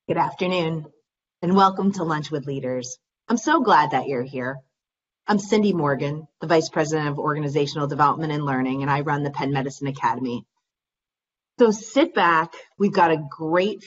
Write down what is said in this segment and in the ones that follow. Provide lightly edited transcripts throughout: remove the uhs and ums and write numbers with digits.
Good afternoon, and welcome to Lunch with Leaders. I'm so glad that you're here. I'm Cindy Morgan, the Vice President of Organizational Development and Learning, and I run the Penn Medicine Academy. So sit back. We've got a great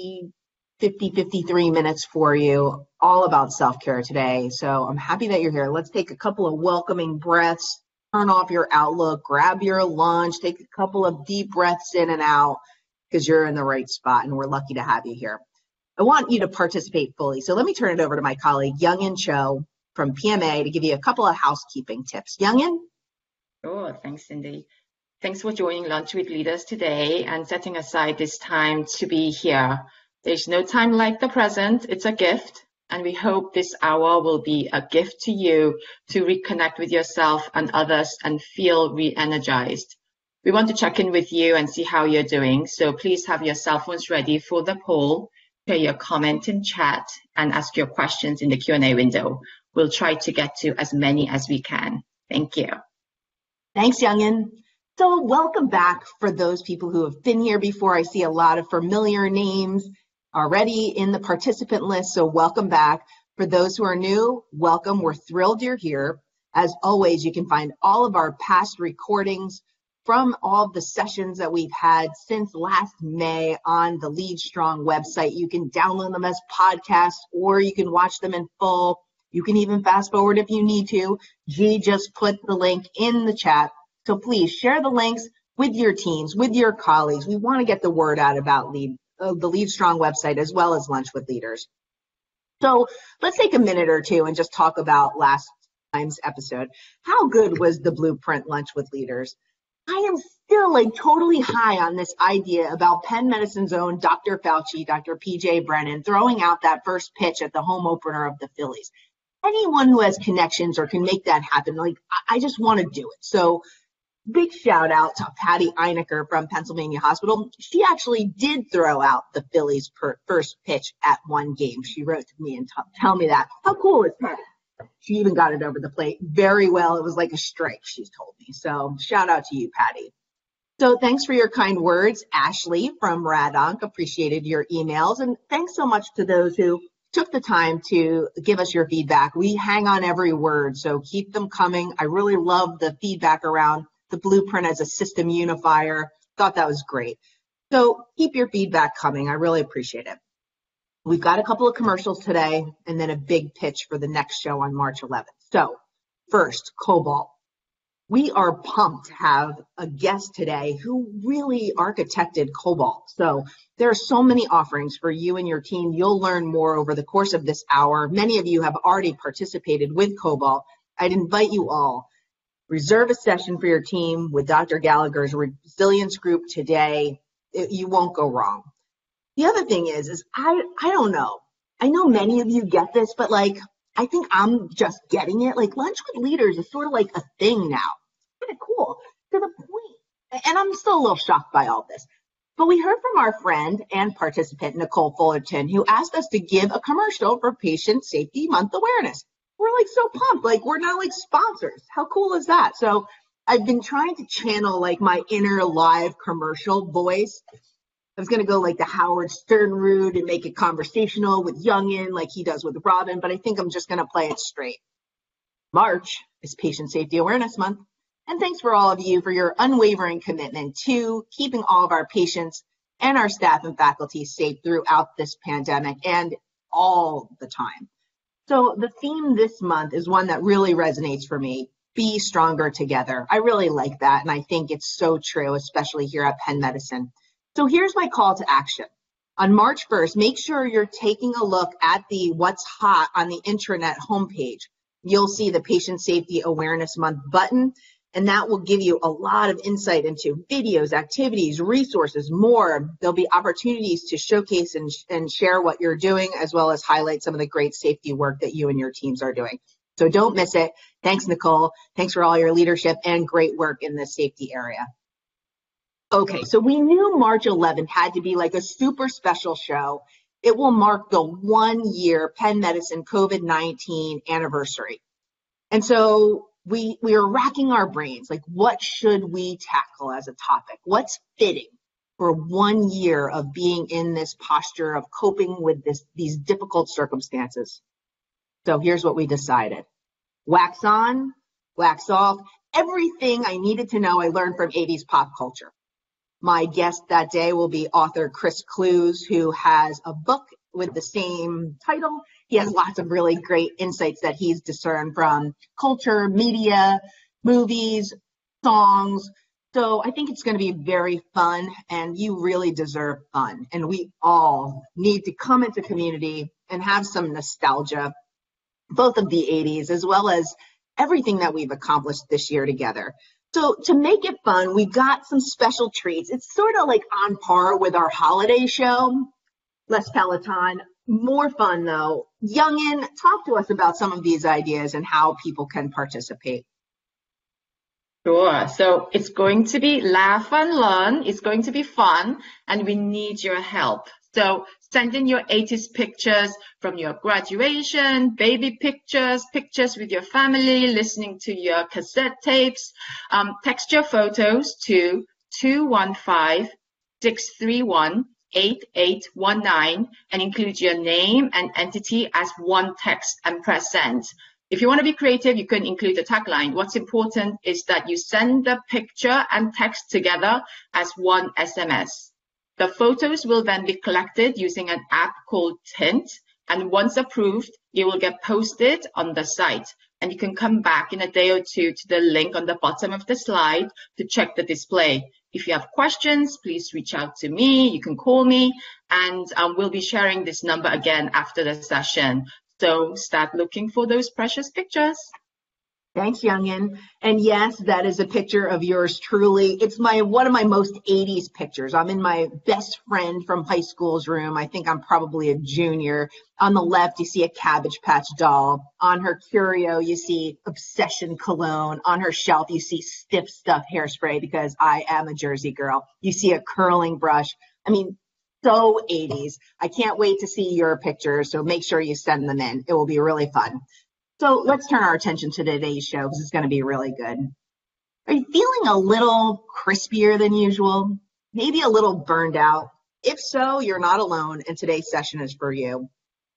53 minutes for you, all about self-care today. So I'm happy that you're here. Let's take a couple of welcoming breaths, turn off your Outlook, grab your lunch, take a couple of deep breaths in and out, because you're in the right spot, and we're lucky to have you here. I want you to participate fully. So let me turn it over to my colleague, Youngin Cho from PMA, to give you a couple of housekeeping tips. Youngin? Sure, thanks, Cindy. Thanks for joining Lunch with Leaders today and setting aside this time to be here. There's no time like the present. It's a gift, and we hope this hour will be a gift to you to reconnect with yourself and others and feel re-energized. We want to check in with you and see how you're doing, so please have your cell phones ready for the poll. Share your comment in chat and ask your questions in the Q&A window. We'll try to get to as many as we can. Thank you. Thanks, Youngin. So welcome back for those people who have been here before. I see a lot of familiar names already in the participant list, so welcome back. For those who are new, welcome. We're thrilled you're here. As always, you can find all of our past recordings from all the sessions that we've had since last May on the Leadstrong website. You can download them as podcasts, or you can watch them in full. You can even fast forward if you need to. G just put the link in the chat. So please share the links with your teams, with your colleagues. We want to get the word out about the Leadstrong website as well as Lunch with Leaders. So let's take a minute or two and just talk about last time's episode. How good was the Blueprint Lunch with Leaders? I am still totally high on this idea about Penn Medicine's own Dr. Fauci, Dr. PJ Brennan, throwing out that first pitch at the home opener of the Phillies. Anyone who has connections or can make that happen, I just want to do it. So big shout out to Patty Einiker from Pennsylvania Hospital. She actually did throw out the Phillies' first pitch at one game. She wrote to me and tell me that. How cool is Patty? She even got it over the plate very well. It was like a strike, she's told me. So shout out to you, Patty. So thanks for your kind words, Ashley from Radonk. Appreciated your emails. And thanks so much to those who took the time to give us your feedback. We hang on every word, so keep them coming. I really love the feedback around the Blueprint as a system unifier. Thought that was great. So keep your feedback coming. I really appreciate it. We've got a couple of commercials today and then a big pitch for the next show on March 11th. So first, Cobalt. We are pumped to have a guest today who really architected Cobalt. So there are so many offerings for you and your team. You'll learn more over the course of this hour. Many of you have already participated with Cobalt. I'd invite you all. Reserve a session for your team with Dr. Gallagher's Resilience Group today. You won't go wrong. The other thing is I don't know. I know many of you get this, but I think I'm just getting it. Lunch with Leaders is sort of like a thing now. Kind of cool to the point. And I'm still a little shocked by all this. But we heard from our friend and participant, Nicole Fullerton, who asked us to give a commercial for Patient Safety Month awareness. We're so pumped. We're now sponsors. How cool is that? So I've been trying to channel my inner live commercial voice. I was going to go the Howard Stern route and make it conversational with Youngin like he does with Robin, but I think I'm just going to play it straight. March is Patient Safety Awareness Month, and thanks for all of you for your unwavering commitment to keeping all of our patients and our staff and faculty safe throughout this pandemic and all the time. So the theme this month is one that really resonates for me. Be stronger together. I really like that, and I think it's so true, especially here at Penn Medicine. So here's my call to action. On March 1st, make sure you're taking a look at the What's Hot on the intranet homepage. You'll see the Patient Safety Awareness Month button, and that will give you a lot of insight into videos, activities, resources, more. There'll be opportunities to showcase and share what you're doing, as well as highlight some of the great safety work that you and your teams are doing. So don't miss it. Thanks, Nicole. Thanks for all your leadership and great work in this safety area. Okay, so we knew March 11th had to be a super special show. It will mark the 1-year Penn Medicine COVID-19 anniversary. And so we are racking our brains, what should we tackle as a topic? What's fitting? for 1 year of being in this posture of coping with these difficult circumstances. So here's what we decided. Wax on, wax off. Everything I needed to know I learned from 80s pop culture. My guest that day will be author Chris Clues, who has a book with the same title. He has lots of really great insights that he's discerned from culture, media, movies, songs. So I think it's going to be very fun, and you really deserve fun. And we all need to come into community and have some nostalgia, both of the 80s as well as everything that we've accomplished this year together. So to make it fun, we've got some special treats. It's sort of like on par with our holiday show, less Peloton, more fun though. Youngin, talk to us about some of these ideas and how people can participate. Sure. So it's going to be laugh and learn. It's going to be fun, and we need your help. So send in your 80s pictures from your graduation, baby pictures, pictures with your family, listening to your cassette tapes. Text your photos to 215-631-8819 and include your name and entity as one text and press send. If you want to be creative, you can include a tagline. What's important is that you send the picture and text together as one SMS. The photos will then be collected using an app called Tint, and once approved, it will get posted on the site. And you can come back in a day or two to the link on the bottom of the slide to check the display. If you have questions, please reach out to me. You can call me, and we'll be sharing this number again after the session. So start looking for those precious pictures. Thanks, Youngin. And yes, that is a picture of yours truly. It's one of my most 80s pictures. I'm in my best friend from high school's room. I think I'm probably a junior. On the left, you see a Cabbage Patch doll. On her curio, you see Obsession cologne. On her shelf, you see Stiff Stuff hairspray because I am a Jersey girl. You see a curling brush. I mean, so 80s. I can't wait to see your pictures, so make sure you send them in. It will be really fun. So let's turn our attention to today's show because it's going to be really good. Are you feeling a little crispier than usual? Maybe a little burned out? If so, you're not alone, and today's session is for you.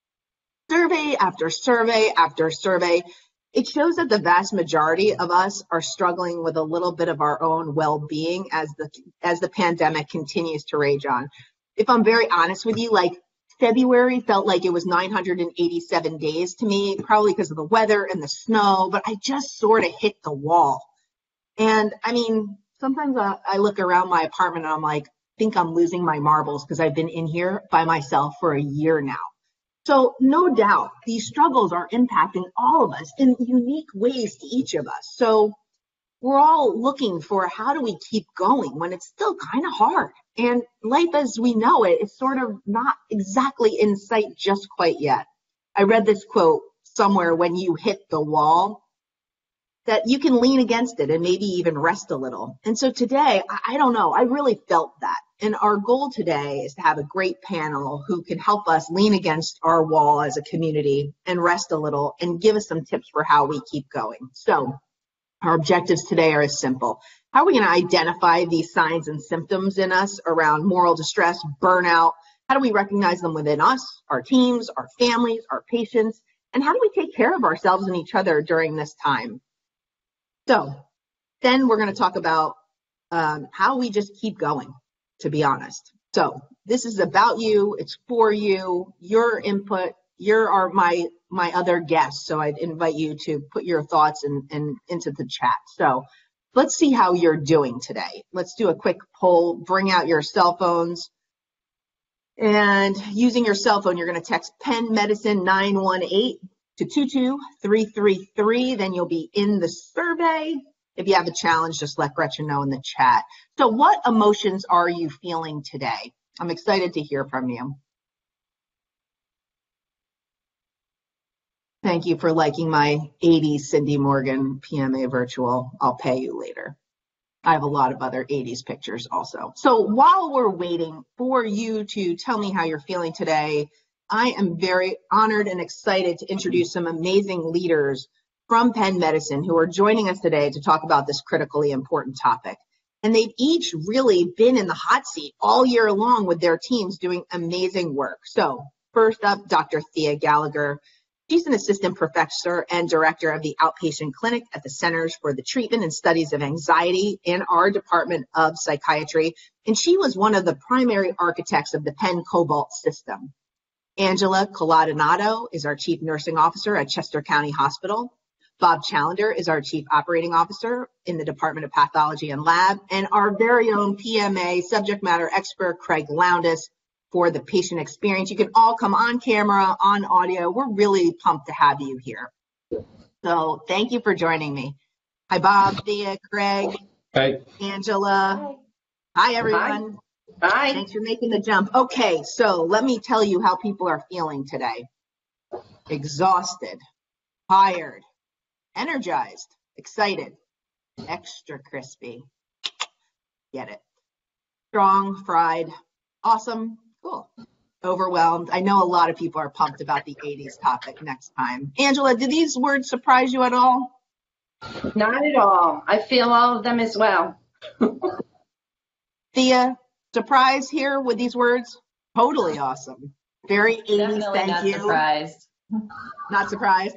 Survey after survey after survey, it shows that the vast majority of us are struggling with a little bit of our own well-being as the pandemic continues to rage on. If I'm very honest with you, like February felt like it was 987 days to me, probably because of the weather and the snow, but I just sort of hit the wall. And I mean, sometimes I look around my apartment and I'm like, think I'm losing my marbles because I've been in here by myself for a year now. So no doubt these struggles are impacting all of us in unique ways to each of us. So we're all looking for how do we keep going when it's still kind of hard. And life as we know it is sort of not exactly in sight just quite yet. I read this quote somewhere, when you hit the wall, that you can lean against it and maybe even rest a little. And so today, I don't know, I really felt that. And our goal today is to have a great panel who can help us lean against our wall as a community and rest a little and give us some tips for how we keep going. So our objectives today are as simple. How are we going to identify these signs and symptoms in us around moral distress, burnout? How do we recognize them within us, our teams, our families, our patients? And how do we take care of ourselves and each other during this time? So then we're going to talk about how we just keep going, to be honest. So this is about you. It's for you, your input. You are my other guests, so I'd invite you to put your thoughts into the chat. So let's see how you're doing today. Let's do a quick poll. Bring out your cell phones. And using your cell phone, you're going to text Penn Medicine 918 to 22333. Then you'll be in the survey. If you have a challenge, just let Gretchen know in the chat. So what emotions are you feeling today? I'm excited to hear from you. Thank you for liking my 80s Cindy Morgan PMA virtual. I'll pay you later. I have a lot of other 80s pictures also. So while we're waiting for you to tell me how you're feeling today, I am very honored and excited to introduce some amazing leaders from Penn Medicine who are joining us today to talk about this critically important topic. And they've each really been in the hot seat all year long with their teams doing amazing work. So first up, Dr. Thea Gallagher. She's an assistant professor and director of the outpatient clinic at the Centers for the Treatment and Studies of Anxiety in our Department of Psychiatry. And she was one of the primary architects of the Penn Cobalt system. Angela Coladinato is our chief nursing officer at Chester County Hospital. Bob Challender is our Chief Operating Officer in the Department of Pathology and Lab, and our very own PMA subject matter expert, Craig Lowndes, for the patient experience. You can all come on camera, on audio. We're really pumped to have you here. So thank you for joining me. Hi, Bob, Thea, Craig, Hi. Angela. Hi, everyone. Hi. Thanks for making the jump. Okay, so let me tell you how people are feeling today. Exhausted, tired, energized, excited, extra crispy. Get it? Strong, fried, awesome, cool. Overwhelmed. I know a lot of people are pumped about the 80s topic next time. Angela, do these words surprise you at all? Not at all. I feel all of them as well. Thea, surprise here with these words? Totally awesome. Very 80s, Definitely thank not you. surprised. Not surprised?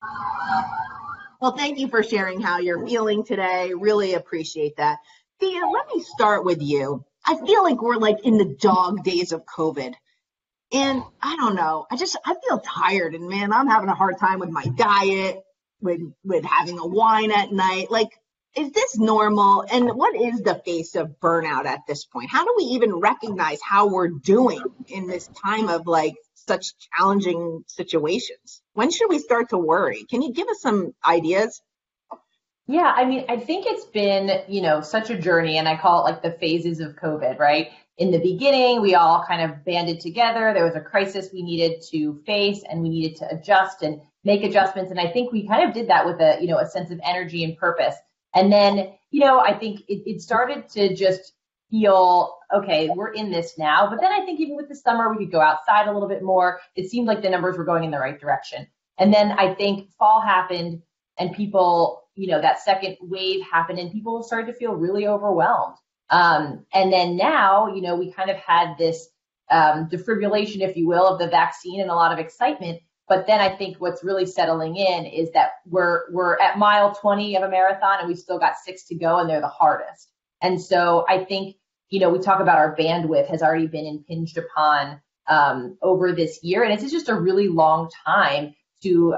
Well, thank you for sharing how you're feeling today. Really appreciate that. Thea, let me start with you. I feel like we're like in the dog days of COVID. And I don't know, I feel tired, and man, I'm having a hard time with my diet, with having a wine at night. Like, is this normal? And what is the face of burnout at this point? How do we even recognize how we're doing in this time of like such challenging situations? When should we start to worry? Can you give us some ideas? Yeah, I mean, I think it's been, such a journey, and I call it like the phases of COVID, right? In the beginning, we all kind of banded together. There was a crisis we needed to face, and we needed to adjust and make adjustments. And I think we kind of did that with a sense of energy and purpose. And then, I think it started to just feel, okay, we're in this now. But then I think even with the summer, we could go outside a little bit more. It seemed like the numbers were going in the right direction. And then I think fall happened, and people, that second wave happened, and people started to feel really overwhelmed. And then now, we kind of had this defibrillation, if you will, of the vaccine and a lot of excitement. But then I think what's really settling in is that we're at mile 20 of a marathon, and we've still got 6 to go, and they're the hardest. And so I think, we talk about our bandwidth has already been impinged upon over this year, and it's just a really long time to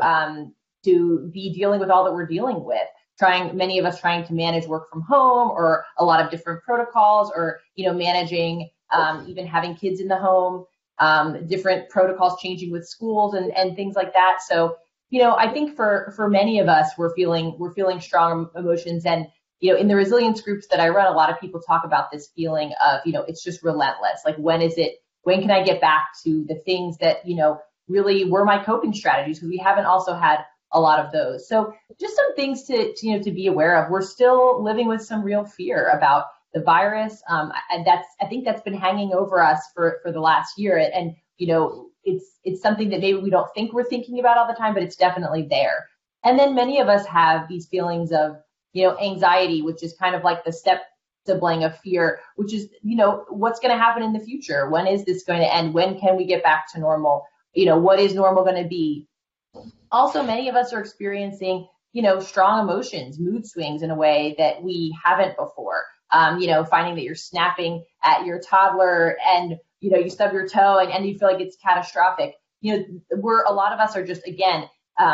be dealing with all that we're dealing with. Many of us trying to manage work from home, or a lot of different protocols, or managing even having kids in the home, different protocols changing with schools and things like that. So I think for many of us, we're feeling strong emotions, and in the resilience groups that I run, a lot of people talk about this feeling of it's just relentless. Like, when can I get back to the things that really were my coping strategies? Because we haven't also had a lot of those. So just some things to be aware of. We're still living with some real fear about the virus. And I think that's been hanging over us for the last year. And, it's something that maybe we don't think we're thinking about all the time, but it's definitely there. And then many of us have these feelings of, anxiety, which is kind of like the step sibling of fear, which is, what's going to happen in the future? When is this going to end? When can we get back to normal? What is normal going to be? Also, many of us are experiencing, strong emotions, mood swings in a way that we haven't before. Finding that you're snapping at your toddler, and, you stub your toe, and you feel like it's catastrophic. A lot of us are just, again,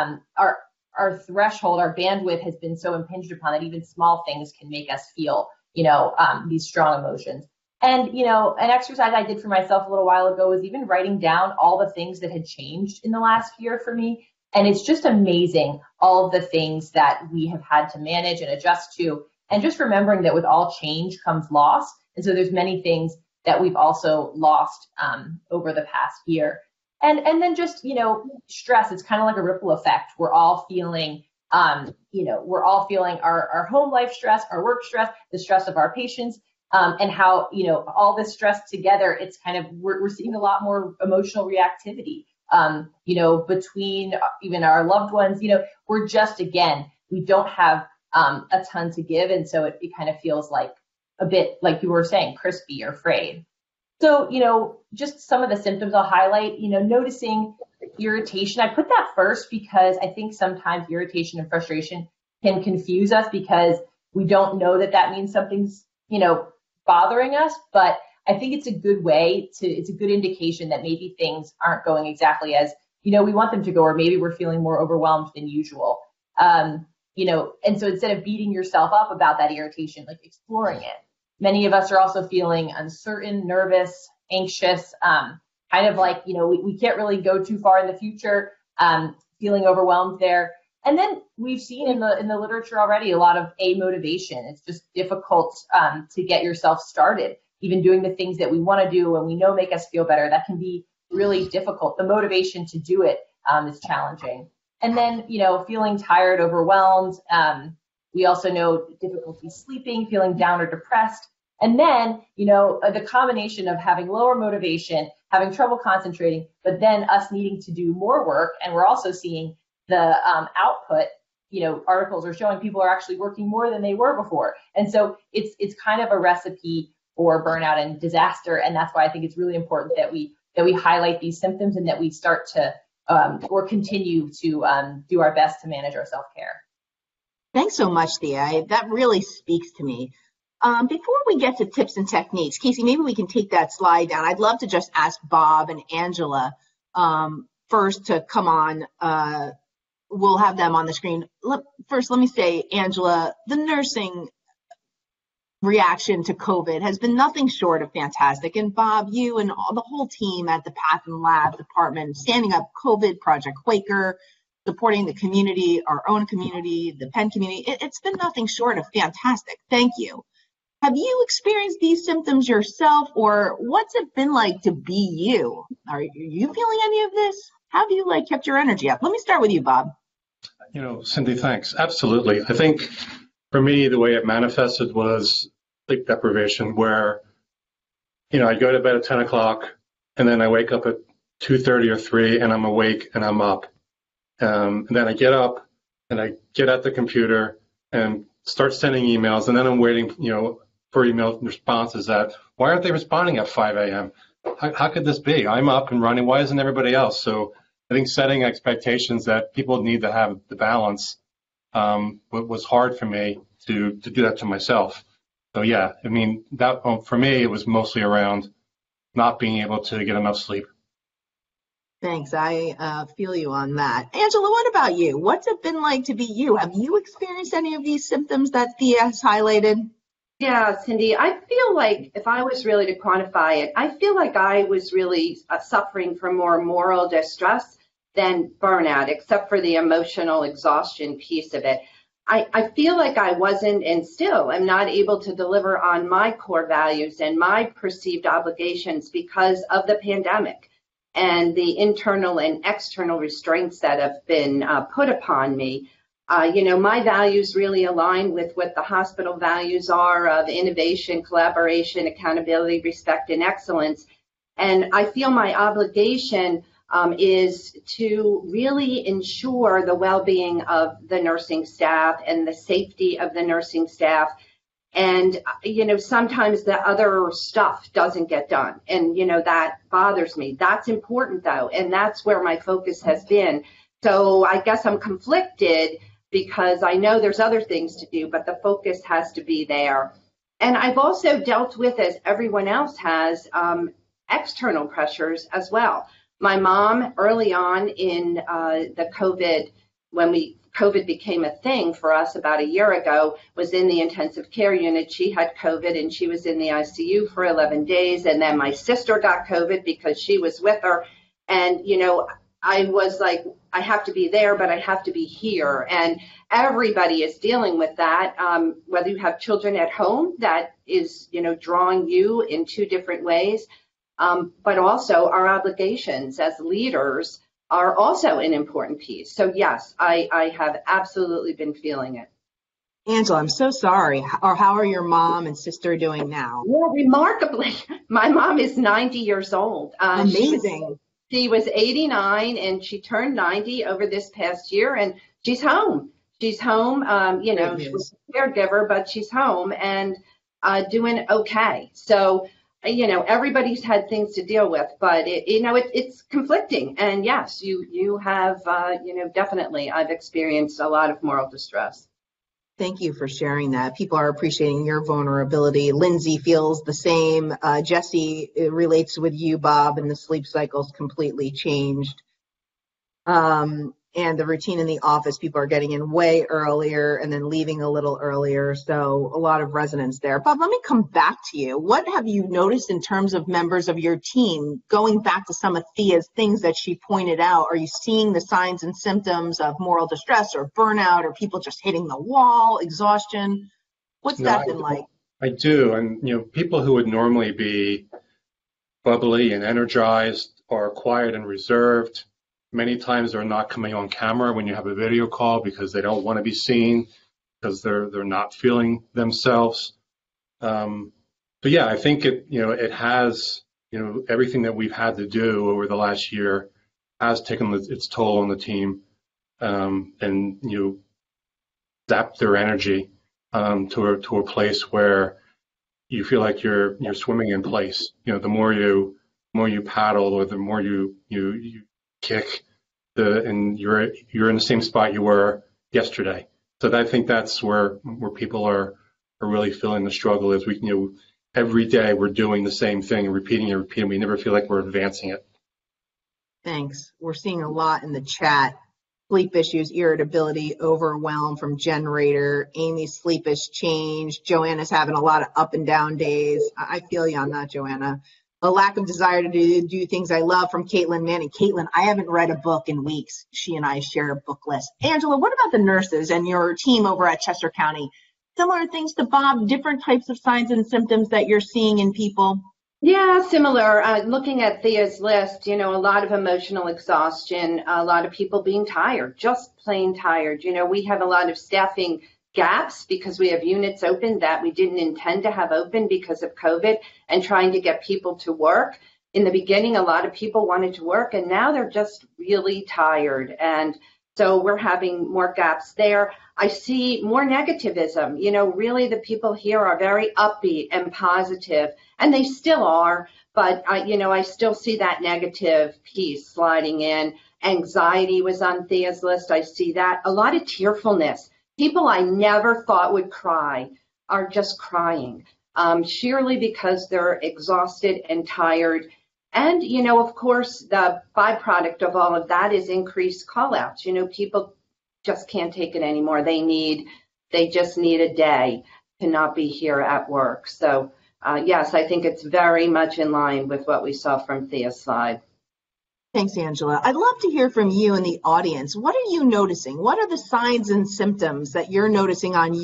our threshold, our bandwidth has been so impinged upon that even small things can make us feel, these strong emotions. And, an exercise I did for myself a little while ago was even writing down all the things that had changed in the last year for me. And it's just amazing, all of the things that we have had to manage and adjust to. And just remembering that with all change comes loss. And so there's many things that we've also lost over the past year. And then just, stress, it's kind of like a ripple effect. We're all feeling, our home life stress, our work stress, the stress of our patients, and how, all this stress together, it's kind of, we're seeing a lot more emotional reactivity, between even our loved ones. We're just, again, we don't have a ton to give. And so it kind of feels like a bit, like you were saying, crispy or frayed. So, just some of the symptoms I'll highlight, noticing irritation. I put that first because I think sometimes irritation and frustration can confuse us because we don't know that means something's, bothering us. But I think it's a good it's a good indication that maybe things aren't going exactly as, we want them to go, or maybe we're feeling more overwhelmed than usual. And so instead of beating yourself up about that irritation, like exploring it. Many of us are also feeling uncertain, nervous, anxious, kind of like, we can't really go too far in the future, feeling overwhelmed there. And then we've seen in the literature already a lot of amotivation. It's just difficult to get yourself started, even doing the things that we want to do and we know make us feel better. That can be really difficult. The motivation to do it is challenging. And then, feeling tired, overwhelmed. We also know difficulty sleeping, feeling down or depressed. And then, the combination of having lower motivation, having trouble concentrating, but then us needing to do more work. And we're also seeing the output, articles are showing people are actually working more than they were before. And so it's kind of a recipe for burnout and disaster. And that's why I think it's really important that we highlight these symptoms and that we start to or continue to do our best to manage our self-care. Thanks so much, Thea. That really speaks to me. Before we get to tips and techniques, Casey, maybe we can take that slide down. I'd love to just ask Bob and Angela first to come on. We'll have them on the screen. First, let me say, Angela, the nursing reaction to COVID has been nothing short of fantastic. And Bob, you and the whole team at the Path and Lab department, standing up COVID Project Quaker, supporting the community, our own community, the Penn community, it's been nothing short of fantastic. Thank you. Have you experienced these symptoms yourself, or what's it been like to be you? Are you feeling any of this? How have you kept your energy up? Let me start with you, Bob. Cindy, thanks. Absolutely. I think for me, the way it manifested was sleep deprivation, where, I go to bed at 10 o'clock and then I wake up at 2:30 or 3 and I'm awake and I'm up. And then I get up and I get at the computer and start sending emails, and then I'm waiting, for email responses that, why aren't they responding at 5 a.m.? How could this be? I'm up and running. Why isn't everybody else? So I think setting expectations that people need to have the balance was hard for me to do that to myself. So yeah, that for me, it was mostly around not being able to get enough sleep. Thanks. I feel you on that. Angela, what about you? What's it been like to be you? Have you experienced any of these symptoms that Thea has highlighted? Yeah, Cindy, I feel like if I was really to quantify it, I feel like I was really suffering from more moral distress than burnout, except for the emotional exhaustion piece of it. I feel like I wasn't, and still am not able to deliver on my core values and my perceived obligations because of the pandemic and the internal and external restraints that have been put upon me. My values really align with what the hospital values are of innovation, collaboration, accountability, respect, and excellence. And I feel my obligation is to really ensure the well-being of the nursing staff and the safety of the nursing staff. And, sometimes the other stuff doesn't get done. And, that bothers me. That's important, though. And that's where my focus has been. So I guess I'm conflicted because I know there's other things to do, but the focus has to be there. And I've also dealt with, as everyone else has, external pressures as well. My mom, early on in the COVID, when COVID became a thing for us about a year ago, was in the intensive care unit. She had COVID and she was in the ICU for 11 days. And then my sister got COVID because she was with her. And, I was like, I have to be there, but I have to be here. And everybody is dealing with that, whether you have children at home, that is, drawing you in two different ways. But also our obligations as leaders are also an important piece. So yes, I have absolutely been feeling it. Angela, I'm so sorry. Or how are your mom and sister doing now? Well, remarkably, my mom is 90 years old. Amazing. She was 89 and she turned 90 over this past year, and she's home. She's home. She was a caregiver, but she's home. And doing okay. So, everybody's had things to deal with, but it's conflicting. And yes, you have, definitely, I've experienced a lot of moral distress. Thank you for sharing that. People are appreciating your vulnerability. Lindsay feels the same. Jesse relates with you, Bob, and the sleep cycle's completely changed. And the routine in the office, people are getting in way earlier and then leaving a little earlier. So a lot of resonance there. Bob, let me come back to you. What have you noticed in terms of members of your team? Going back to some of Thea's things that she pointed out, are you seeing the signs and symptoms of moral distress or burnout, or people just hitting the wall, exhaustion? What's that been like? I do. And, people who would normally be bubbly and energized are quiet and reserved. Many times they're not coming on camera when you have a video call because they don't want to be seen, because they're not feeling themselves. But yeah, I think it has, everything that we've had to do over the last year has taken its toll on the team, and zap their energy to a place where you feel like you're swimming in place. The more you paddle, or the more you kick, and you're in the same spot you were yesterday. So I think that's where people are really feeling the struggle. Is every day we're doing the same thing and repeating and repeating. We never feel like we're advancing it. Thanks. We're seeing a lot in the chat. Sleep issues, irritability, overwhelm from generator. Amy's sleep has changed. Joanna's having a lot of up and down days. I feel you on that, Joanna. A lack of desire to do things I love from Caitlin Manning. Caitlin, I haven't read a book in weeks. She and I share a book list. Angela, what about the nurses and your team over at Chester County? Similar things to Bob, different types of signs and symptoms that you're seeing in people? Yeah, similar. Looking at Thea's list, a lot of emotional exhaustion, a lot of people being tired, just plain tired. We have a lot of staffing gaps because we have units open that we didn't intend to have open because of COVID, and trying to get people to work. In the beginning, a lot of people wanted to work, and now they're just really tired. And so we're having more gaps there. I see more negativism. Really the people here are very upbeat and positive, and they still are, but I still see that negative piece sliding in. Anxiety was on Thea's list. I see that. A lot of tearfulness. People I never thought would cry are just crying, sheerly because they're exhausted and tired. And, of course, the byproduct of all of that is increased call-outs. People just can't take it anymore. They just need a day to not be here at work. So, yes, I think it's very much in line with what we saw from Thea's slide. Thanks, Angela. I'd love to hear from you in the audience. What are you noticing? What are the signs and symptoms that you're noticing in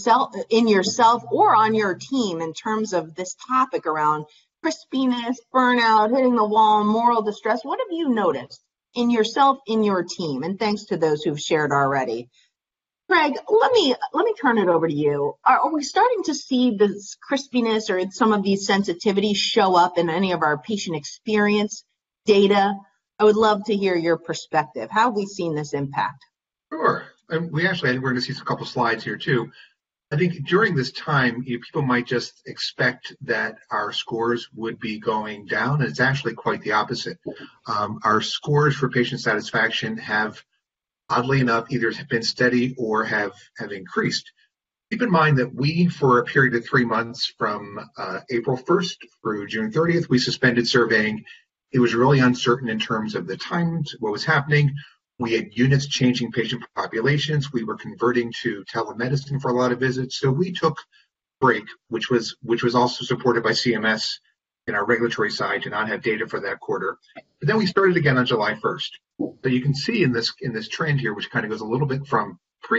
yourself or on your team in terms of this topic around crispiness, burnout, hitting the wall, moral distress? What have you noticed in yourself, in your team? And thanks to those who've shared already. Craig, let me turn it over to you. Are we starting to see this crispiness or some of these sensitivities show up in any of our patient experience data? I would love to hear your perspective. How have we seen this impact? Sure. And we're going to see a couple slides here too. I think during this time, people might just expect that our scores would be going down, and it's actually quite the opposite. Our scores for patient satisfaction have, oddly enough, either been steady or have increased. Keep in mind that we, for a period of 3 months from April 1st through June 30th, we suspended surveying. It was really uncertain in terms of the times, what was happening. We had units changing patient populations. We were converting to telemedicine for a lot of visits. So we took a break, which was also supported by CMS in our regulatory side to not have data for that quarter. But then we started again on July 1st. So you can see in this trend here, which kind of goes a little bit from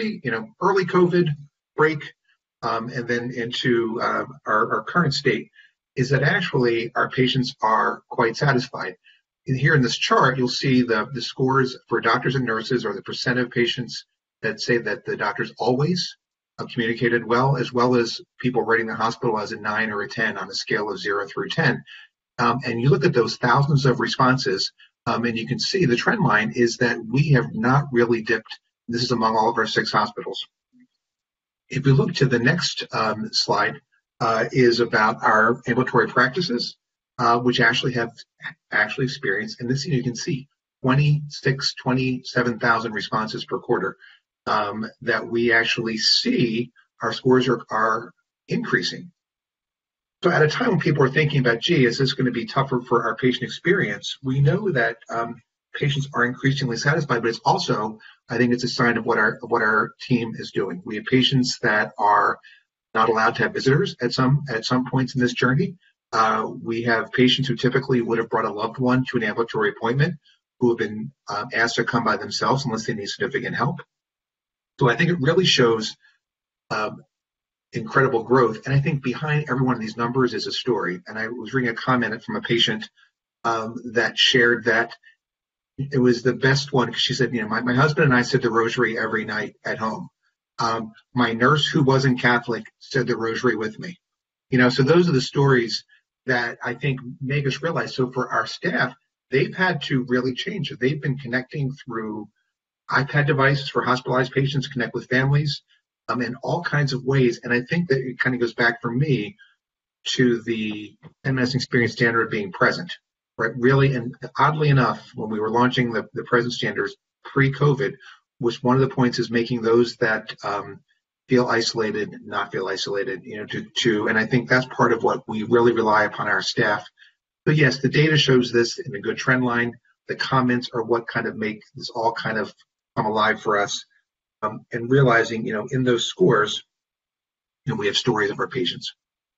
early COVID break and then into our current state, is that actually our patients are quite satisfied. Here in this chart, you'll see the scores for doctors and nurses, or the percent of patients that say that the doctors always communicated well as people rating the hospital as a 9 or a 10 on a scale of 0 through 10. And you look at those thousands of responses, and you can see the trend line is that we have not really dipped. This is among all of our 6 hospitals. If we look to the next slide, is about our ambulatory practices, which actually have experienced, and this you can see, 27,000 responses per quarter, that we actually see our scores are increasing. So at a time when people are thinking about, gee, is this going to be tougher for our patient experience? We know that patients are increasingly satisfied, but it's also, I think it's a sign of what our team is doing. We have patients that are not allowed to have visitors at some points in this journey. We have patients who typically would have brought a loved one to an ambulatory appointment who have been asked to come by themselves unless they need significant help. So I think it really shows incredible growth. And I think behind every one of these numbers is a story. And I was reading a comment from a patient that shared that it was the best one because she said, my husband and I said the rosary every night at home. My nurse who wasn't Catholic said the rosary with me. So those are the stories that I think make us realize. So for our staff, they've had to really change it. They've been connecting through iPad devices for hospitalized patients, connect with families in all kinds of ways. And I think that it kind of goes back for me to the MS experience standard being present, right? Really, and oddly enough, when we were launching the present standards pre-COVID, was one of the points is making those that feel isolated, not feel isolated, and I think that's part of what we really rely upon our staff. But yes, the data shows this in a good trend line. The comments are what kind of make this all kind of come alive for us. And realizing, in those scores, we have stories of our patients.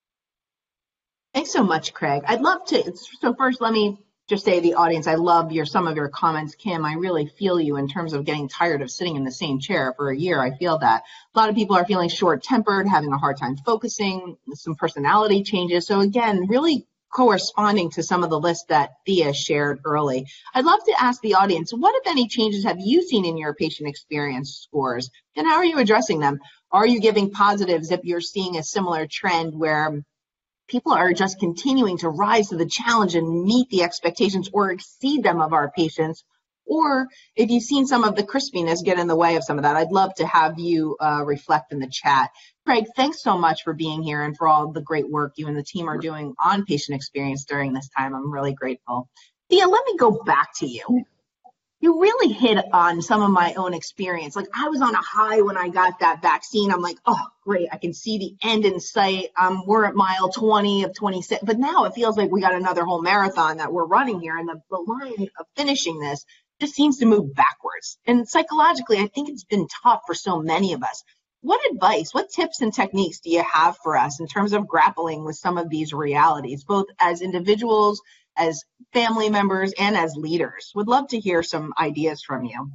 Thanks so much, Craig. I'd love to. So first, let me just say to the audience, I love some of your comments, Kim. I really feel you in terms of getting tired of sitting in the same chair for a year. I feel that a lot of people are feeling short-tempered, having a hard time focusing, some personality changes. So again, really corresponding to some of the lists that Thea shared early. I'd love to ask the audience, what, if any, changes have you seen in your patient experience scores, and how are you addressing them? Are you giving positives if you're seeing a similar trend where people are just continuing to rise to the challenge and meet the expectations or exceed them of our patients? Or if you've seen some of the crispiness get in the way of some of that, I'd love to have you reflect in the chat. Craig, thanks so much for being here and for all the great work you and the team are doing on patient experience during this time. I'm really grateful. Thea, let me go back to you. You really hit on some of my own experience. Like, I was on a high when I got that vaccine. I'm like, oh, great, I can see the end in sight. We're at mile 20 of 26. But now it feels like we got another whole marathon that we're running here. And the line of finishing this just seems to move backwards. And psychologically, I think it's been tough for so many of us. What advice, what tips and techniques do you have for us in terms of grappling with some of these realities, both as individuals, as family members, and as leaders? Would love to hear some ideas from you.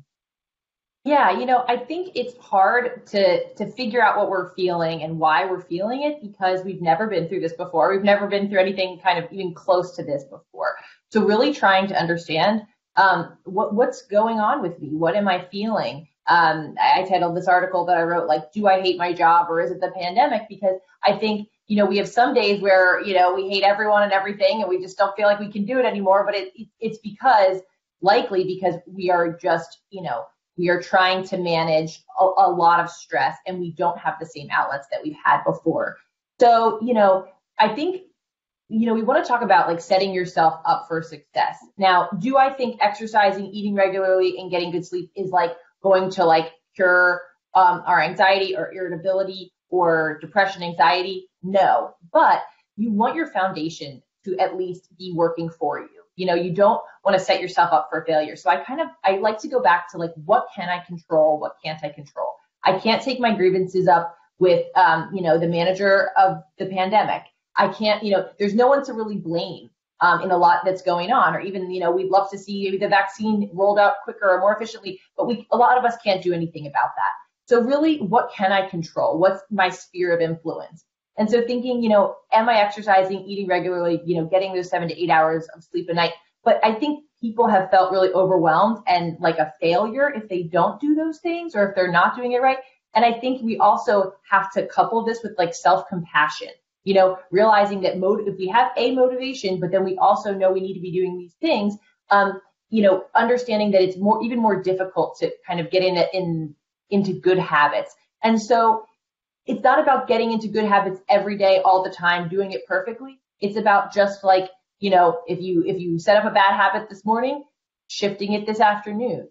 Yeah, I think it's hard to figure out what we're feeling and why we're feeling it because we've never been through this before. We've never been through anything kind of even close to this before. So really trying to understand what's going on with me. What am I feeling? I titled this article that I wrote, like, do I hate my job or is it the pandemic? Because I think, we have some days where, we hate everyone and everything and we just don't feel like we can do it anymore. But it's likely because we are just, we are trying to manage a lot of stress and we don't have the same outlets that we've had before. So, I think, we want to talk about like setting yourself up for success. Now, do I think exercising, eating regularly, and getting good sleep is like going to like cure our anxiety or irritability or depression, anxiety? No, but you want your foundation to at least be working for you. You don't want to set yourself up for failure. So I like to go back to like, what can I control? What can't I control? I can't take my grievances up with, the manager of the pandemic. I can't, there's no one to really blame in a lot that's going on, or even, we'd love to see maybe the vaccine rolled out quicker or more efficiently, but a lot of us can't do anything about that. So really, what can I control? What's my sphere of influence? And so thinking, am I exercising, eating regularly, getting those 7 to 8 hours of sleep a night? But I think people have felt really overwhelmed and like a failure if they don't do those things or if they're not doing it right. And I think we also have to couple this with like self-compassion, realizing that if we have a motivation, but then we also know we need to be doing these things, understanding that it's even more difficult to kind of get into good habits. And so it's not about getting into good habits every day, all the time, doing it perfectly. It's about just like, if you set up a bad habit this morning, shifting it this afternoon.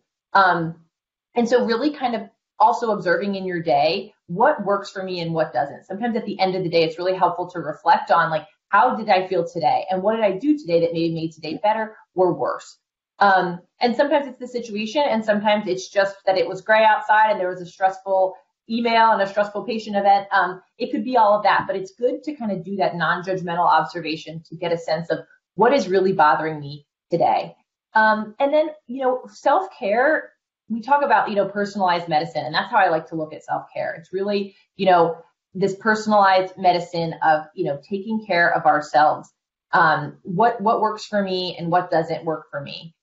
And so really kind of also observing in your day what works for me and what doesn't. Sometimes at the end of the day, it's really helpful to reflect on like, how did I feel today? And what did I do today that maybe made today better or worse? And sometimes it's the situation, and sometimes it's just that it was gray outside and there was a stressful email and a stressful patient event. It could be all of that, but it's good to kind of do that non-judgmental observation to get a sense of what is really bothering me today. And then, self-care, we talk about, personalized medicine, and that's how I like to look at self-care. It's really, this personalized medicine of, taking care of ourselves. What works for me and what doesn't work for me.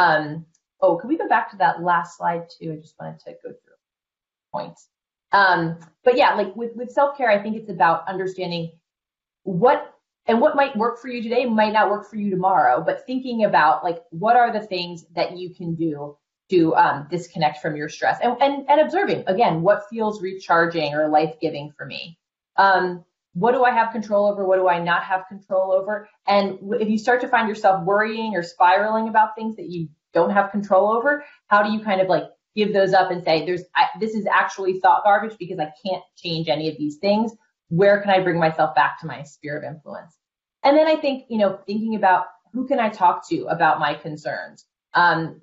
Can we go back to that last slide too? I just wanted to go through points. But yeah, like with self-care, I think it's about understanding what might work for you today might not work for you tomorrow, but thinking about like, what are the things that you can do to disconnect from your stress, and observing, again, what feels recharging or life-giving for me. What do I have control over? What do I not have control over? And if you start to find yourself worrying or spiraling about things that you don't have control over, how do you kind of like give those up and say, this is actually thought garbage because I can't change any of these things. Where can I bring myself back to my sphere of influence? And then I think, thinking about who can I talk to about my concerns? Can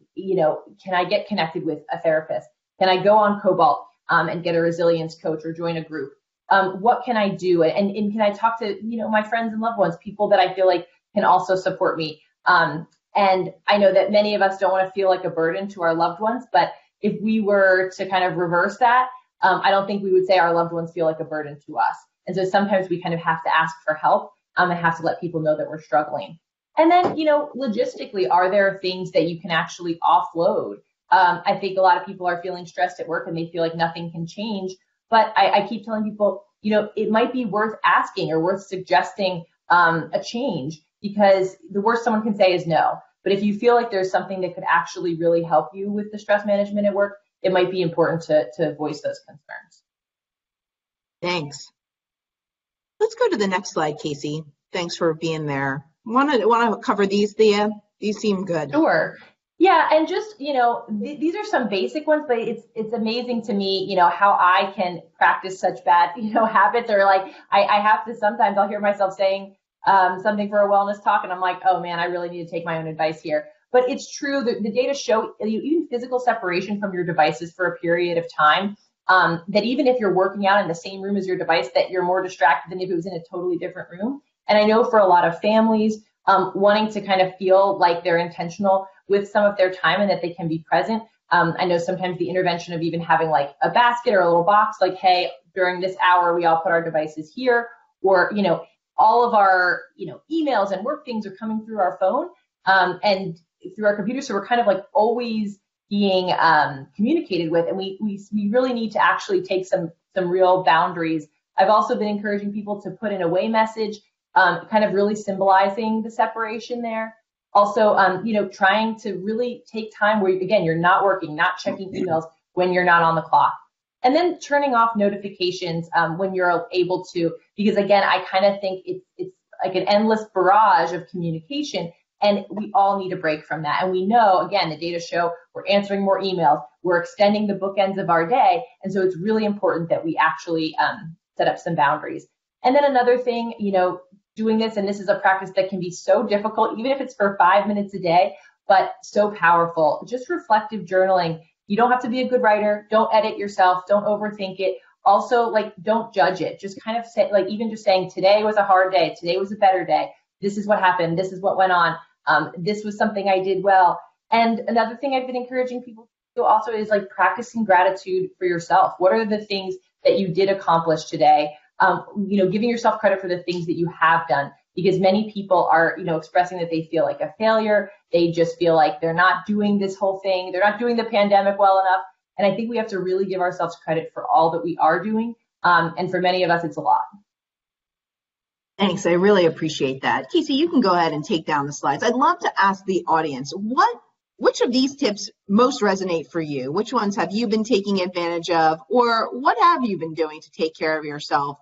I get connected with a therapist? Can I go on Cobalt and get a resilience coach or join a group? What can I do? And can I talk to, my friends and loved ones, people that I feel like can also support me? And I know that many of us don't want to feel like a burden to our loved ones, but if we were to kind of reverse that, I don't think we would say our loved ones feel like a burden to us. And so sometimes we kind of have to ask for help and have to let people know that we're struggling. And then, logistically, are there things that you can actually offload? I think a lot of people are feeling stressed at work and they feel like nothing can change. But I keep telling people, it might be worth asking or worth suggesting a change, because the worst someone can say is no. But if you feel like there's something that could actually really help you with the stress management at work, it might be important to voice those concerns. Thanks. Let's go to the next slide, Casey. Thanks for being there. Want to cover these, Thea? These seem good. Sure. Yeah, and just, these are some basic ones, but it's amazing to me, how I can practice such bad, habits, or like I have to, sometimes I'll hear myself saying something for a wellness talk and I'm like, oh man, I really need to take my own advice here. But it's true that the data show even physical separation from your devices for a period of time, that even if you're working out in the same room as your device, that you're more distracted than if it was in a totally different room. And I know for a lot of families, wanting to kind of feel like they're intentional with some of their time and that they can be present. I know sometimes the intervention of even having like a basket or a little box, like, hey, during this hour, we all put our devices here, or, all of our, emails and work things are coming through our phone and through our computer. So we're kind of like always being communicated with, and we really need to actually take some real boundaries. I've also been encouraging people to put an away message, kind of really symbolizing the separation there. Also, trying to really take time where, again, you're not working, not checking emails when you're not on the clock. And then turning off notifications when you're able to, because again, I kind of think it's like an endless barrage of communication, and we all need a break from that. And we know, again, the data show we're answering more emails, we're extending the bookends of our day. And so it's really important that we actually set up some boundaries. And then another thing, doing this, and this is a practice that can be so difficult, even if it's for 5 minutes a day, but so powerful, just reflective journaling. You don't have to be a good writer. Don't edit yourself. Don't overthink it. Also, like, don't judge it. Just kind of say, like, even just saying, today was a hard day. Today was a better day. This is what happened. This is what went on. This was something I did well. And another thing I've been encouraging people to do also is like practicing gratitude for yourself. What are the things that you did accomplish today? Giving yourself credit for the things that you have done, because many people are, expressing that they feel like a failure. They just feel like they're not doing this whole thing. They're not doing the pandemic well enough. And I think we have to really give ourselves credit for all that we are doing. And for many of us, it's a lot. Thanks. I really appreciate that. Casey, you can go ahead and take down the slides. I'd love to ask the audience, what which of these tips most resonate for you? Which ones have you been taking advantage of, or what have you been doing to take care of yourself,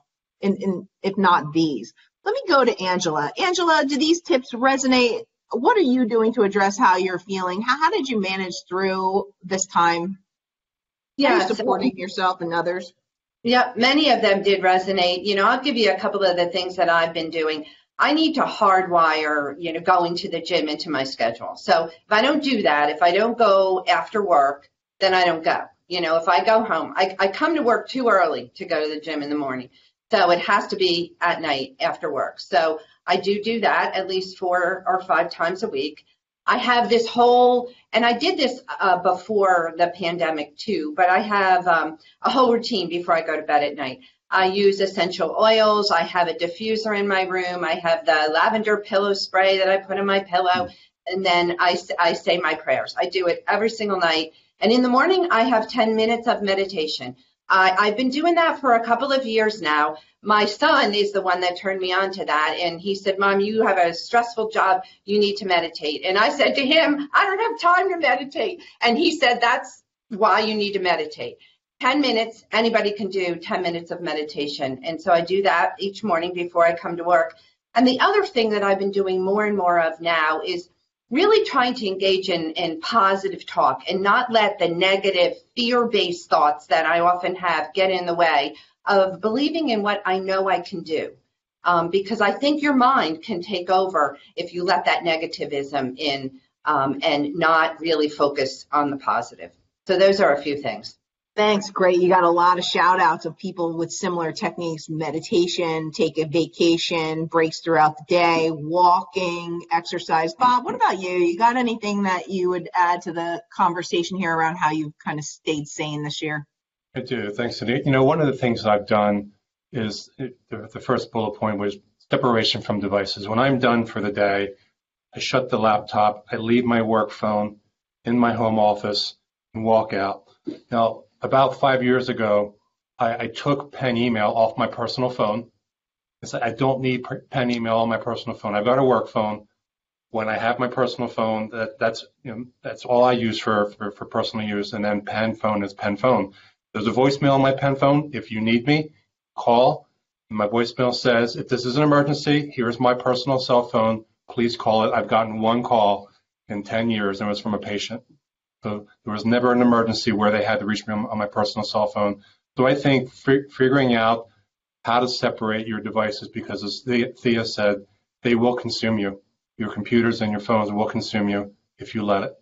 if not these? Let me go to Angela. Angela, do these tips resonate? What are you doing to address how you're feeling? How did you manage through this time? How are you supporting yourself and others? Yeah, many of them did resonate. I'll give you a couple of the things that I've been doing. I need to hardwire, going to the gym into my schedule. So if I don't do that, if I don't go after work, then I don't go. If I go home, I come to work too early to go to the gym in the morning. So it has to be at night after work. So I do that at least 4 or 5 times a week. I have this whole, and I did this before the pandemic too, but I have a whole routine before I go to bed at night. I use essential oils. I have a diffuser in my room. I have the lavender pillow spray that I put in my pillow. And then I say my prayers. I do it every single night. And in the morning, I have 10 minutes of meditation. I've been doing that for a couple of years now. My son is the one that turned me on to that. And he said, Mom, you have a stressful job. You need to meditate. And I said to him, I don't have time to meditate. And he said, that's why you need to meditate. 10 minutes, anybody can do 10 minutes of meditation. And so I do that each morning before I come to work. And the other thing that I've been doing more and more of now is really trying to engage in positive talk and not let the negative fear-based thoughts that I often have get in the way of believing in what I know I can do. Because I think your mind can take over if you let that negativism in and not really focus on the positive. So those are a few things. Thanks. Great. You got a lot of shout outs of people with similar techniques: meditation, take a vacation, breaks throughout the day, walking, exercise. Bob, what about you? You got anything that you would add to the conversation here around how you kind of stayed sane this year? I do. Thanks, Cindy. One of the things I've done is the first bullet point was separation from devices. When I'm done for the day, I shut the laptop, I leave my work phone in my home office and walk out. Now, about 5 years ago, I took pen email off my personal phone. It's like I don't need pen email on my personal phone. I've got a work phone. When I have my personal phone, that's all I use for personal use. And then pen phone is pen phone. There's a voicemail on my pen phone. If you need me, call. My voicemail says, if this is an emergency, here's my personal cell phone. Please call it. I've gotten one call in 10 years, and it was from a patient. So there was never an emergency where they had to reach me on my personal cell phone. So I think figuring out how to separate your devices, because as Thea said, they will consume you. Your computers and your phones will consume you if you let it.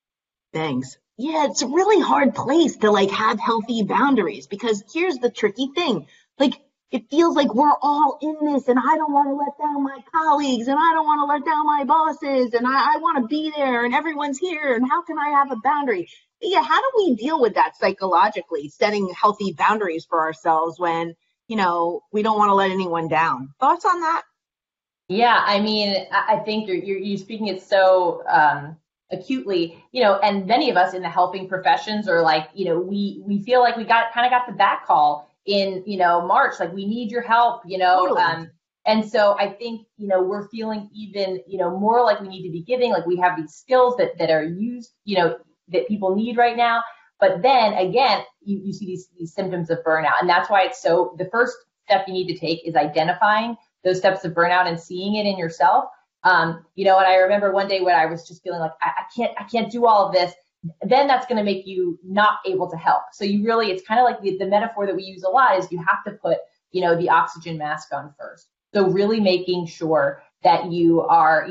Thanks. Yeah, it's a really hard place to have healthy boundaries, because here's the tricky thing. It feels like we're all in this, and I don't want to let down my colleagues, and I don't want to let down my bosses, and I want to be there, and everyone's here, and how can I have a boundary? But yeah, how do we deal with that psychologically, setting healthy boundaries for ourselves when, we don't want to let anyone down? Thoughts on that? Yeah, I mean, I think you're speaking it so acutely, and many of us in the helping professions are we feel like we got the back call in, March, we need your help, Totally. And so I think, we're feeling even, more like we need to be giving, we have these skills that are used, that people need right now. But then again, you see these symptoms of burnout. And that's why the first step you need to take is identifying those steps of burnout and seeing it in yourself. And I remember one day when I was just feeling like I can't do all of this. Then that's going to make you not able to help. So it's kind of like the metaphor that we use a lot is you have to put, the oxygen mask on first. So really making sure that you are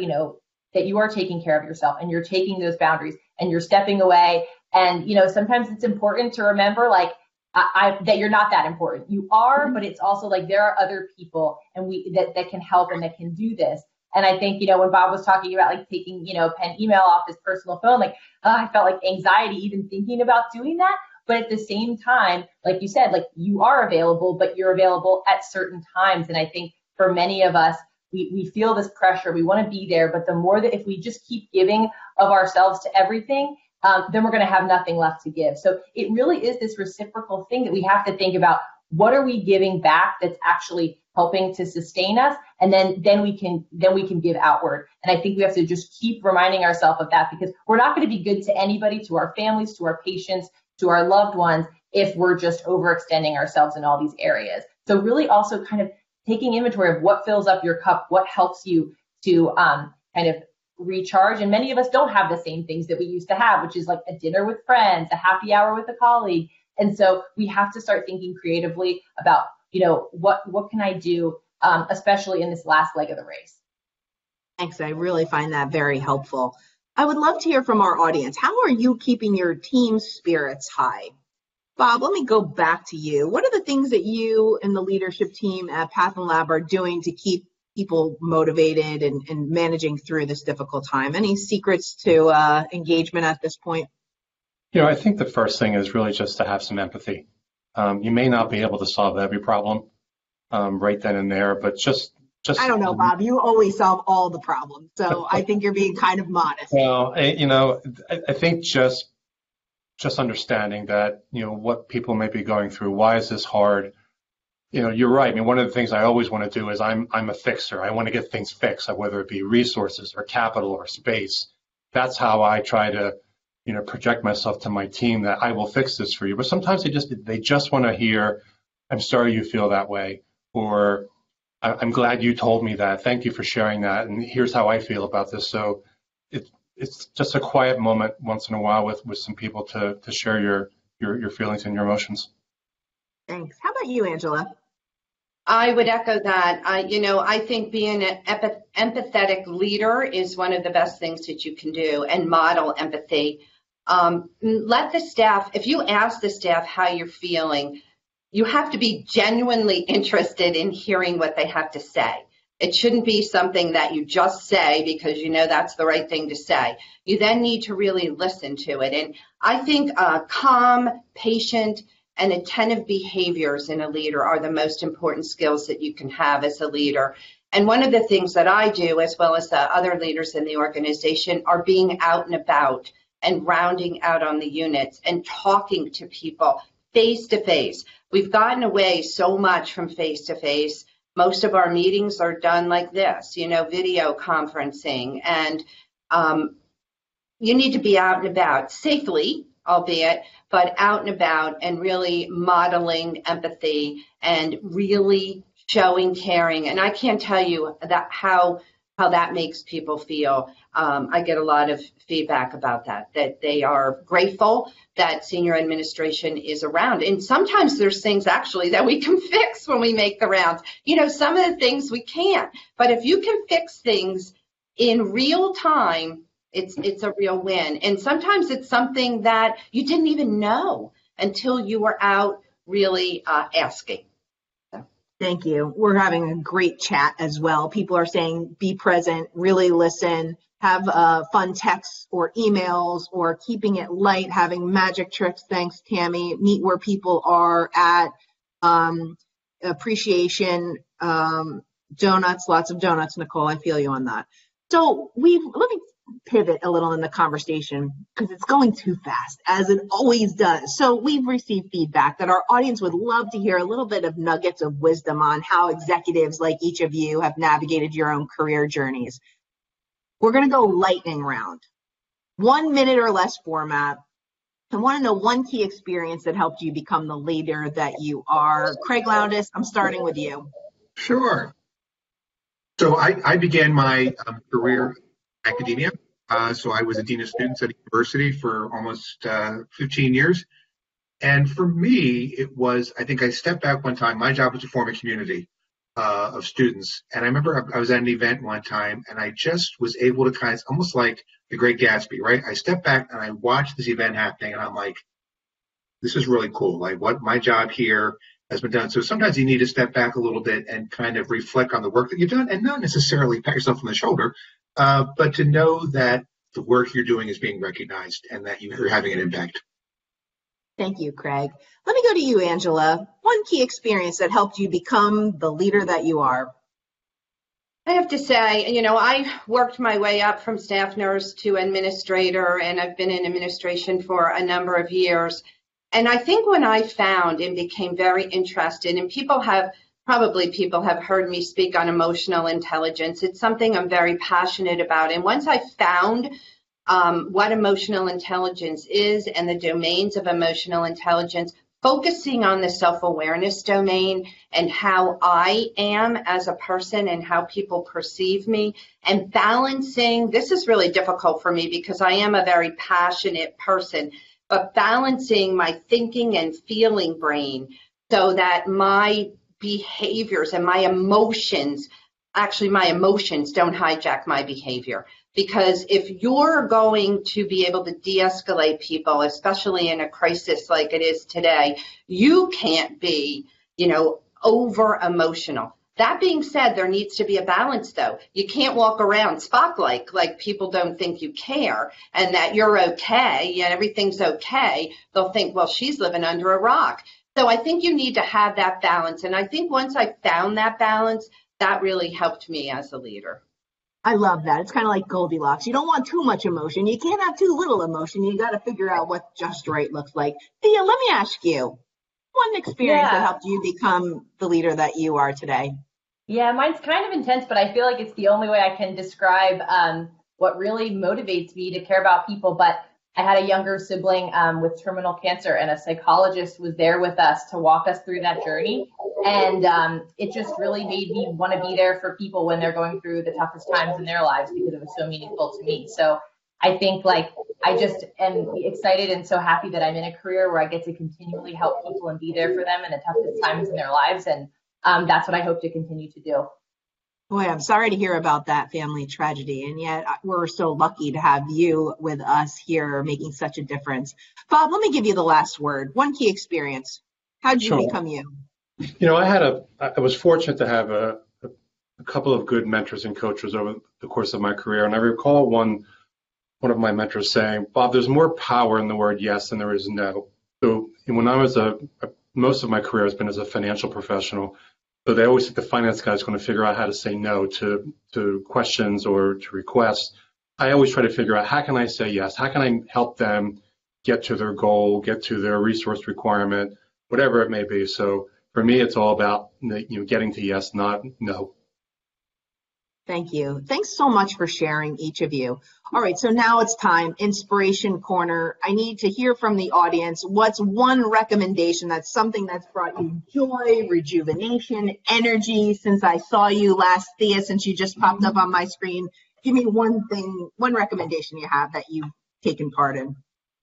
taking care of yourself and you're taking those boundaries and you're stepping away. And, sometimes it's important to remember that you're not that important. You are, but it's also there are other people and that can help and that can do this. And I think, when Bob was talking about taking, pen email off his personal phone, I felt anxiety even thinking about doing that. But at the same time, like you said, you are available, but you're available at certain times. And I think for many of us, we feel this pressure. We want to be there. But the more that if we just keep giving of ourselves to everything, then we're going to have nothing left to give. So it really is this reciprocal thing that we have to think about. what are we giving back that's actually helping to sustain us, and then we can give outward. And I think we have to just keep reminding ourselves of that, because we're not going to be good to anybody, to our families, to our patients, to our loved ones, if we're just overextending ourselves in all these areas. So really also kind of taking inventory of what fills up your cup, what helps you to kind of recharge. And many of us don't have the same things that we used to have, which is like a dinner with friends, a happy hour with a colleague. And so we have to start thinking creatively about, what can I do, especially in this last leg of the race. Thanks. I really find that very helpful. I would love to hear from our audience. How are you keeping your team's spirits high? Bob, let me go back to you. What are the things that you and the leadership team at Path and Lab are doing to keep people motivated and managing through this difficult time? Any secrets to engagement at this point? I think the first thing is really just to have some empathy. You may not be able to solve every problem right then and there, but just I don't know, Bob. You always solve all the problems, so I think you're being kind of modest. Well, I think just understanding that, what people may be going through. Why is this hard? You're right. I mean, one of the things I always want to do is I'm a fixer. I want to get things fixed, whether it be resources or capital or space. That's how I try to project myself to my team, that I will fix this for you. But sometimes they just want to hear, I'm sorry you feel that way, or I'm glad you told me that. Thank you for sharing that. And here's how I feel about this. So it's just a quiet moment once in a while with some people to share your feelings and your emotions. Thanks. How about you, Angela? I would echo that. I think being an empathetic leader is one of the best things that you can do, and model empathy. Let the staff, if you ask the staff how you're feeling, you have to be genuinely interested in hearing what they have to say. It shouldn't be something that you just say because that's the right thing to say. You then need to really listen to it. And I think calm, patient, and attentive behaviors in a leader are the most important skills that you can have as a leader. And one of the things that I do, as well as the other leaders in the organization, are being out and about and rounding out on the units and talking to people face to face. We've gotten away so much from face to face. Most of our meetings are done like this, video conferencing. And you need to be out and about safely, albeit, but out and about and really modeling empathy and really showing caring. And I can't tell you that how that makes people feel. I get a lot of feedback about that they are grateful that senior administration is around. And sometimes there's things actually that we can fix when we make the rounds. Some of the things we can't, but if you can fix things in real time, it's a real win. And sometimes it's something that you didn't even know until you were out really asking. Thank you. We're having a great chat as well. People are saying be present, really listen, have fun texts or emails, or keeping it light, having magic tricks. Thanks, Tammy. Meet where people are at. Appreciation, donuts, lots of donuts, Nicole. I feel you on that. So let me pivot a little in the conversation because it's going too fast, as it always does. So we've received feedback that our audience would love to hear a little bit of nuggets of wisdom on how executives like each of you have navigated your own career journeys. We're going to go lightning round, 1 minute or less format. I want to know one key experience that helped you become the leader that you are. Craig Lowndes, I'm starting with you. Sure. So I began my career in academia. So I was a dean of students at a university for almost 15 years. And for me, it was, I think I stepped back one time. My job was to form a community of students. And I remember I was at an event one time, and I just was able to kind of, almost like The Great Gatsby, right? I stepped back and I watched this event happening, and I'm like, this is really cool. Like, what my job here has been done. So sometimes you need to step back a little bit and kind of reflect on the work that you've done, and not necessarily pat yourself on the shoulder, but to know that the work you're doing is being recognized and that you're having an impact. Thank you, Craig. Let me go to you, Angela. One key experience that helped you become the leader that you are. I have to say, I worked my way up from staff nurse to administrator, and I've been in administration for a number of years. And I think when I found and became very interested, and people have heard me speak on emotional intelligence. It's something I'm very passionate about. And once I found what emotional intelligence is and the domains of emotional intelligence, focusing on the self-awareness domain and how I am as a person and how people perceive me, and balancing, this is really difficult for me because I am a very passionate person, but balancing my thinking and feeling brain so that my behaviors and my emotions don't hijack my behavior. Because if you're going to be able to de-escalate people, especially in a crisis like it is today, you can't be, over emotional. That being said, there needs to be a balance, though. You can't walk around Spock-like, like people don't think you care and that you're okay and everything's okay. They'll think, well, she's living under a rock. So I think you need to have that balance. And I think once I found that balance, that really helped me as a leader. I love that. It's kind of like Goldilocks. You don't want too much emotion. You can't have too little emotion. You got to figure out what just right looks like. Thea, let me ask you, one experience that helped you become the leader that you are today? Yeah, mine's kind of intense, but I feel like it's the only way I can describe what really motivates me to care about people. But I had a younger sibling with terminal cancer, and a psychologist was there with us to walk us through that journey. And it just really made me want to be there for people when they're going through the toughest times in their lives because it was so meaningful to me. So I think I just am excited and so happy that I'm in a career where I get to continually help people and be there for them in the toughest times in their lives. And that's what I hope to continue to do. Boy, I'm sorry to hear about that family tragedy, and yet we're so lucky to have you with us here making such a difference. Bob, let me give you the last word. One key experience. How did you become you? I was fortunate to have a couple of good mentors and coaches over the course of my career, and I recall one of my mentors saying, Bob, there's more power in the word yes than there is no. So when I was most of my career has been as a financial professional, so they always think the finance guy is going to figure out how to say no to questions or to requests. I always try to figure out, how can I say yes? How can I help them get to their goal, get to their resource requirement, whatever it may be. So for me, it's all about getting to yes, not no. Thank you. Thanks so much for sharing, each of you. All right, so now it's time, Inspiration Corner. I need to hear from the audience. What's one recommendation that's something that's brought you joy, rejuvenation, energy since I saw you last, Thea, since you just popped up on my screen? Give me one recommendation you have that you've taken part in.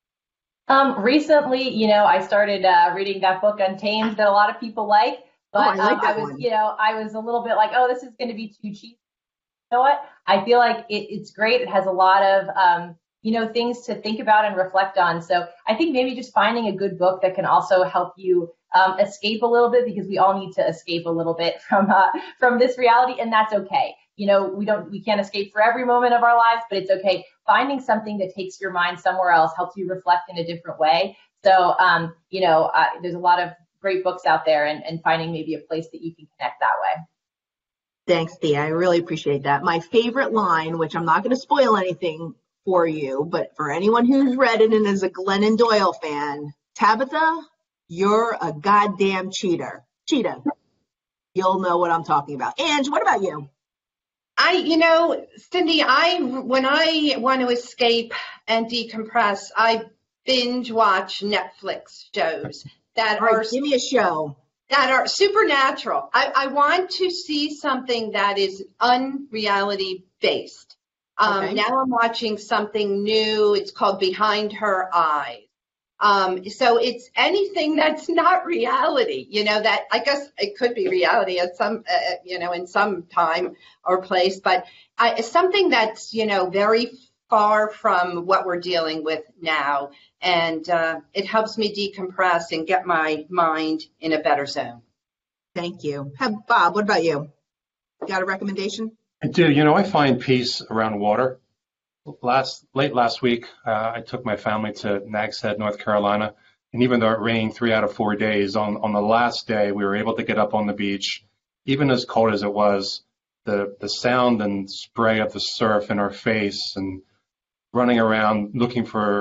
Recently, I started reading that book Untamed that a lot of people like, but I was a little bit like, oh, this is going to be too cheap. You know what? I feel like it's great. It has a lot of, things to think about and reflect on. So I think maybe just finding a good book that can also help you escape a little bit, because we all need to escape a little bit from this reality, and that's okay. We can't escape for every moment of our lives, but it's okay. Finding something that takes your mind somewhere else helps you reflect in a different way. So, there's a lot of great books out there, and finding maybe a place that you can connect that way. Thanks, Thea. I really appreciate that. My favorite line, which I'm not going to spoil anything for you, but for anyone who's read it and is a Glennon Doyle fan, Tabitha, you're a goddamn cheater. You'll know what I'm talking about. Ange, what about you? Cindy, when I want to escape and decompress, I binge watch Netflix shows that are. Give me a show. That are supernatural. I want to see something that is unreality based. Okay. Now I'm watching something new. It's called Behind Her Eyes. So it's anything that's not reality, that I guess it could be reality at some, in some time or place, but it's something that's, very far from what we're dealing with now. And it helps me decompress and get my mind in a better zone. Thank you. Bob, what about you? Got a recommendation? I do. I find peace around water. Late last week, I took my family to Nags Head, North Carolina. And even though it rained 3 out of 4 days, on the last day, we were able to get up on the beach. Even as cold as it was, the sound and spray of the surf in our face and running around looking for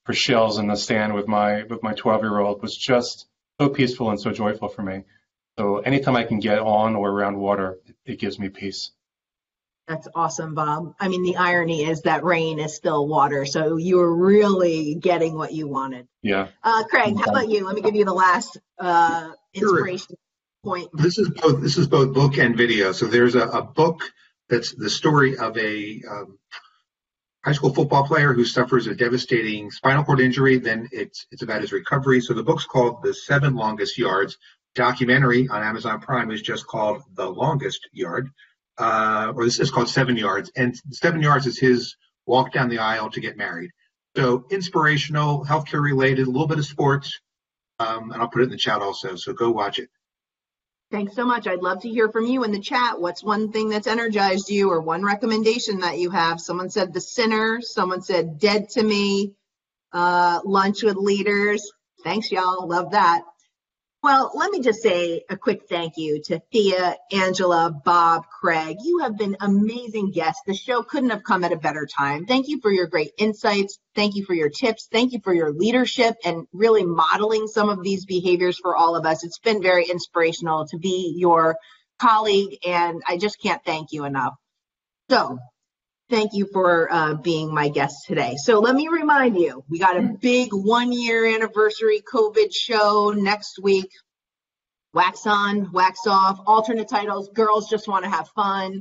for shells in the stand with my 12-year-old was just so peaceful and so joyful for me. So anytime I can get on or around water, it gives me peace. That's awesome, Bob. I mean, the irony is that rain is still water, so you were really getting what you wanted. Yeah. Craig, how about you? Let me give you the last inspiration point. This is both book and video. So there's a book that's the story of a high school football player who suffers a devastating spinal cord injury. Then it's about his recovery. So the book's called The 7 Longest Yards. Documentary on Amazon Prime is just called The Longest Yard. Or this is called 7 Yards. And 7 Yards is his walk down the aisle to get married. So inspirational, healthcare related, a little bit of sports. And I'll put it in the chat also. So go watch it. Thanks so much. I'd love to hear from you in the chat. What's one thing that's energized you or one recommendation that you have? Someone said The Sinner. Someone said Dead to Me. Lunch with Leaders. Thanks, y'all. Love that. Well, let me just say a quick thank you to Thea, Angela, Bob, Craig. You have been amazing guests. The show couldn't have come at a better time. Thank you for your great insights. Thank you for your tips. Thank you for your leadership and really modeling some of these behaviors for all of us. It's been very inspirational to be your colleague, and I just can't thank you enough. So thank you for being my guest today. So let me remind you, we got a big 1-year anniversary COVID show next week. Wax on, wax off, alternate titles, girls just want to have fun.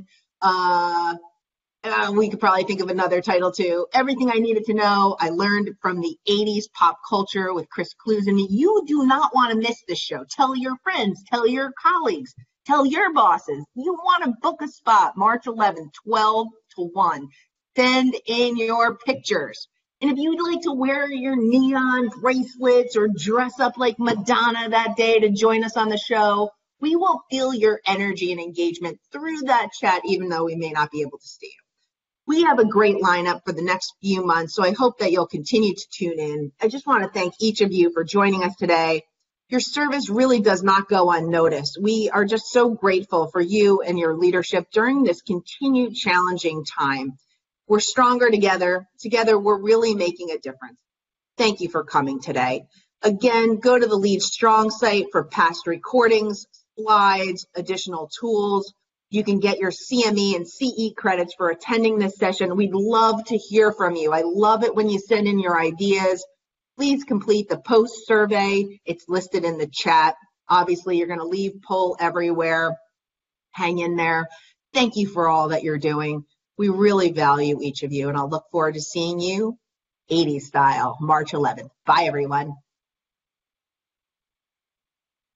We could probably think of another title too. Everything I needed to know, I learned from the 80s pop culture with Chris Clusen. You do not want to miss this show. Tell your friends, tell your colleagues, tell your bosses. You want to book a spot March 11th, 12 to 1. Send in your pictures. And if you'd like to wear your neon bracelets or dress up like Madonna that day to join us on the show, we will feel your energy and engagement through that chat, even though we may not be able to see you. We have a great lineup for the next few months, so I hope that you'll continue to tune in. I just want to thank each of you for joining us today. Your service really does not go unnoticed. We are just so grateful for you and your leadership during this continued challenging time. We're stronger together. Together, we're really making a difference. Thank you for coming today. Again, go to the Lead Strong site for past recordings, slides, additional tools. You can get your CME and CE credits for attending this session. We'd love to hear from you. I love it when you send in your ideas. Please complete the post survey. It's listed in the chat. Obviously, you're going to leave poll everywhere. Hang in there. Thank you for all that you're doing. We really value each of you, and I'll look forward to seeing you 80s style, March 11th. Bye, everyone.